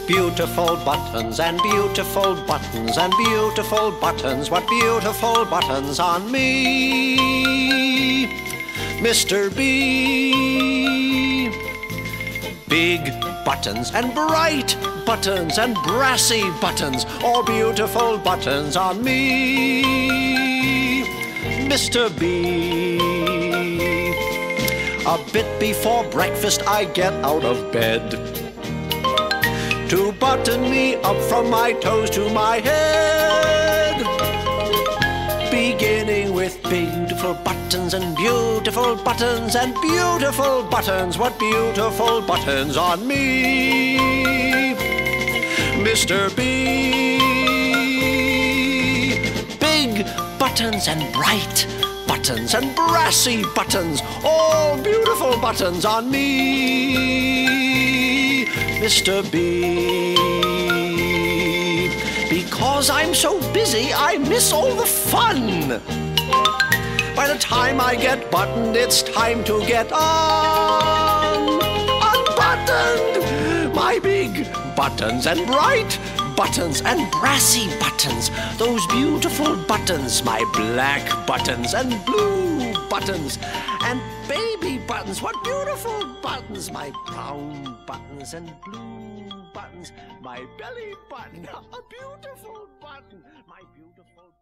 Beautiful buttons and beautiful buttons and beautiful buttons. What beautiful buttons on me, Mr. B. Big buttons and bright buttons and brassy buttons. All beautiful buttons on me, Mr. B. A bit before breakfast I get out of bed to button me up from my toes to my head, beginning with beautiful buttons and beautiful buttons and beautiful buttons. What beautiful buttons on me, Mr. B. Big buttons and bright buttons and brassy buttons, all beautiful buttons on me, Mr. B. Because I'm so busy, I miss all the fun. By the time I get buttoned, it's time to get unbuttoned. My big buttons and bright buttons and brassy buttons, those beautiful buttons, my black buttons and blue buttons and baby buttons. What beautiful buttons, my brown buttons and blue buttons, my belly button, a beautiful button, my beautiful